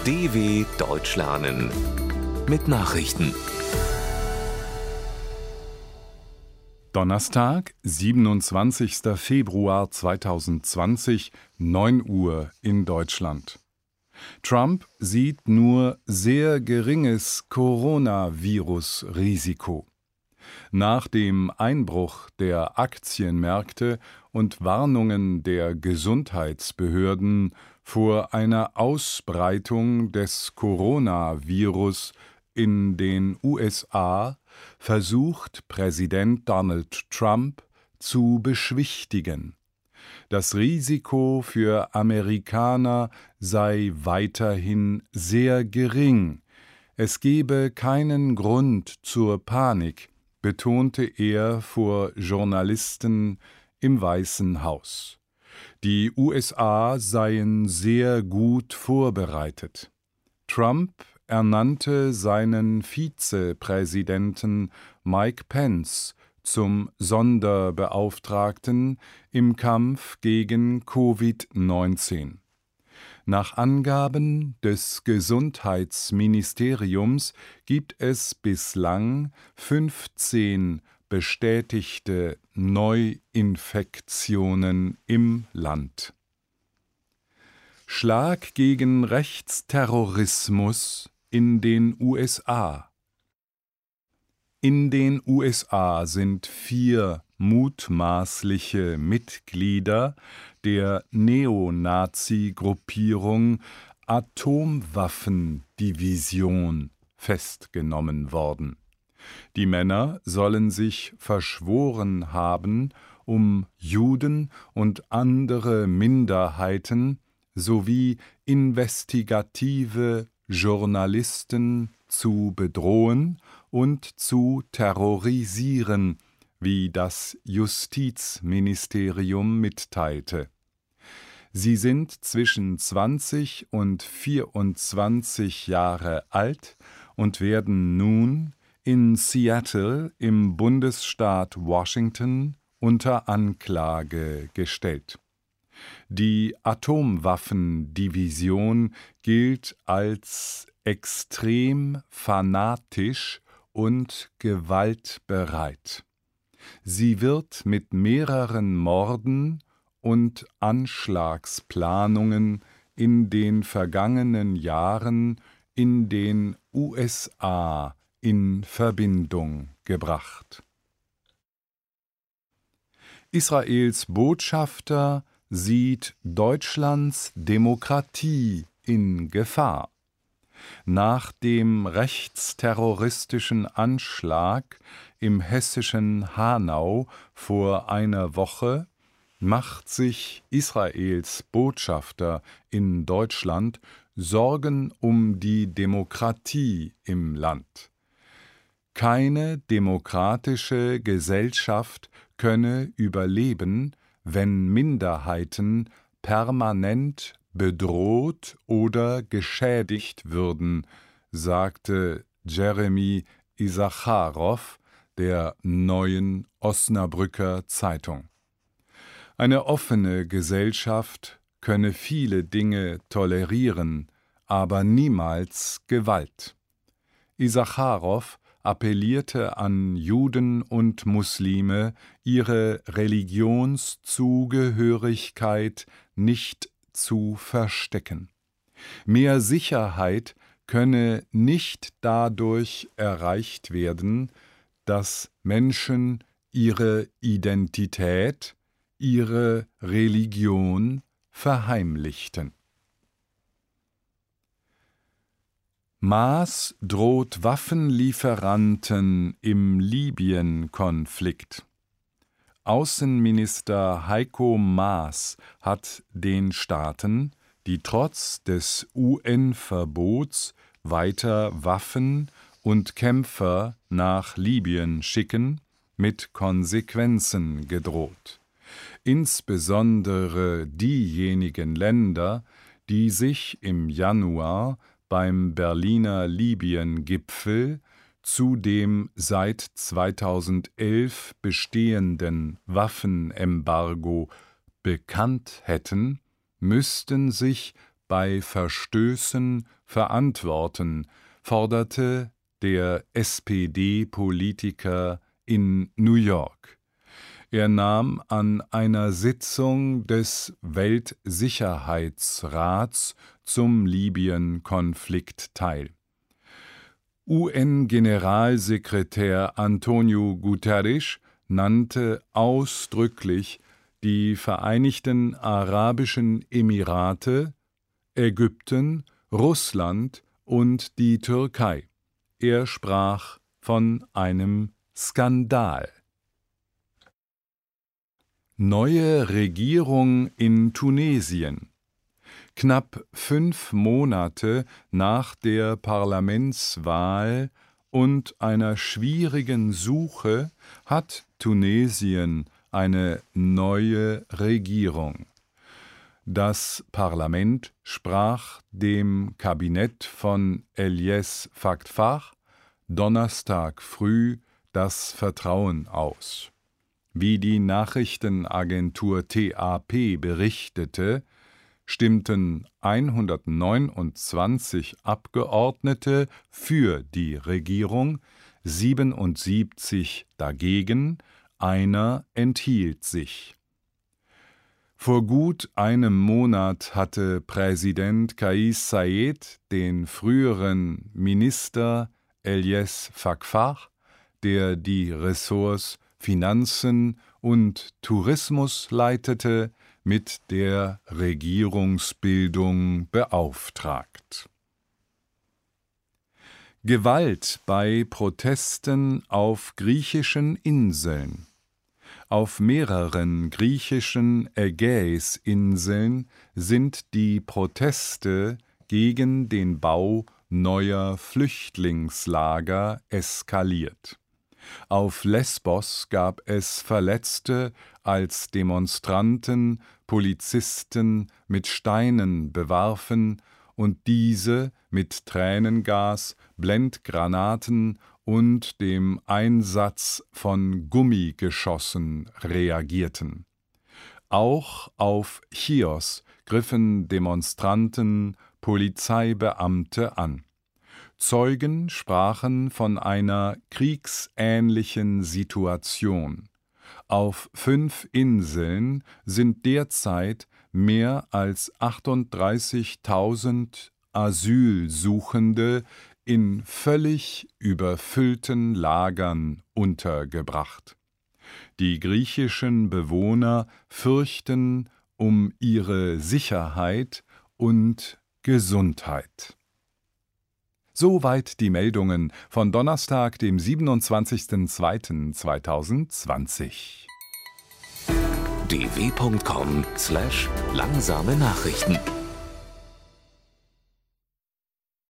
DW Deutsch lernen mit Nachrichten. Donnerstag, 27. Februar 2020, 9 Uhr in Deutschland. Trump sieht nur sehr geringes Coronavirus-Risiko. Nach dem Einbruch der Aktienmärkte und Warnungen der Gesundheitsbehörden vor einer Ausbreitung des Coronavirus in den USA versucht Präsident Donald Trump zu beschwichtigen. Das Risiko für Amerikaner sei weiterhin sehr gering. Es gebe keinen Grund zur Panik, betonte er vor Journalisten im Weißen Haus. Die USA seien sehr gut vorbereitet. Trump ernannte seinen Vizepräsidenten Mike Pence zum Sonderbeauftragten im Kampf gegen Covid-19. Nach Angaben des Gesundheitsministeriums gibt es bislang 15 bestätigte Neuinfektionen im Land. Schlag gegen Rechtsterrorismus in den USA. In den USA sind 4 mutmaßliche Mitglieder der Neonazi-Gruppierung Atomwaffendivision festgenommen worden. Die Männer sollen sich verschworen haben, um Juden und andere Minderheiten sowie investigative Journalisten zu bedrohen und zu terrorisieren, wie das Justizministerium mitteilte. Sie sind zwischen 20 und 24 Jahre alt und werden nun in Seattle im Bundesstaat Washington unter Anklage gestellt. Die Atomwaffendivision gilt als extrem fanatisch und gewaltbereit. Sie wird mit mehreren Morden und Anschlagsplanungen in den vergangenen Jahren in den USA in Verbindung gebracht. Israels Botschafter sieht Deutschlands Demokratie in Gefahr. Nach dem rechtsterroristischen Anschlag im hessischen Hanau vor einer Woche macht sich Israels Botschafter in Deutschland Sorgen um die Demokratie im Land. Keine demokratische Gesellschaft könne überleben, wenn Minderheiten permanent bedroht oder geschädigt würden, sagte Jeremy Isacharow der Neuen Osnabrücker Zeitung. Eine offene Gesellschaft könne viele Dinge tolerieren, aber niemals Gewalt. Isacharow appellierte an Juden und Muslime, ihre Religionszugehörigkeit nicht zu verstecken. Mehr Sicherheit könne nicht dadurch erreicht werden, dass Menschen ihre Identität, ihre Religion verheimlichten. Maas droht Waffenlieferanten im Libyen-Konflikt. Außenminister Heiko Maas hat den Staaten, die trotz des UN-Verbots weiter Waffen und Kämpfer nach Libyen schicken, mit Konsequenzen gedroht. Insbesondere diejenigen Länder, die sich im Januar beim Berliner Libyen-Gipfel zu dem seit 2011 bestehenden Waffenembargo bekannt hätten, müssten sich bei Verstößen verantworten, forderte der SPD-Politiker in New York. Er nahm an einer Sitzung des Weltsicherheitsrats zum Libyen-Konflikt teil. UN-Generalsekretär Antonio Guterres nannte ausdrücklich die Vereinigten Arabischen Emirate, Ägypten, Russland und die Türkei. Er sprach von einem Skandal. Neue Regierung in Tunesien. Knapp 5 Monate nach der Parlamentswahl und einer schwierigen Suche hat Tunesien eine neue Regierung. Das Parlament sprach dem Kabinett von Eliès Fakhfar Donnerstag früh das Vertrauen aus. Wie die Nachrichtenagentur TAP berichtete, stimmten 129 Abgeordnete für die Regierung, 77 dagegen, einer enthielt sich. Vor gut einem Monat hatte Präsident Kais Saied den früheren Minister Eliès Fakhfar, der die Ressorts Finanzen und Tourismus leitete, mit der Regierungsbildung beauftragt. Gewalt bei Protesten auf griechischen Inseln. Auf mehreren griechischen Ägäisinseln sind die Proteste gegen den Bau neuer Flüchtlingslager eskaliert. Auf Lesbos gab es Verletzte, als Demonstranten Polizisten mit Steinen bewarfen und diese mit Tränengas, Blendgranaten und dem Einsatz von Gummigeschossen reagierten. Auch auf Chios griffen Demonstranten Polizeibeamte an. Zeugen sprachen von einer kriegsähnlichen Situation. Auf 5 Inseln sind derzeit mehr als 38.000 Asylsuchende in völlig überfüllten Lagern untergebracht. Die griechischen Bewohner fürchten um ihre Sicherheit und Gesundheit. Soweit die Meldungen von Donnerstag, dem 27.02.2020. dw.com/langsame Nachrichten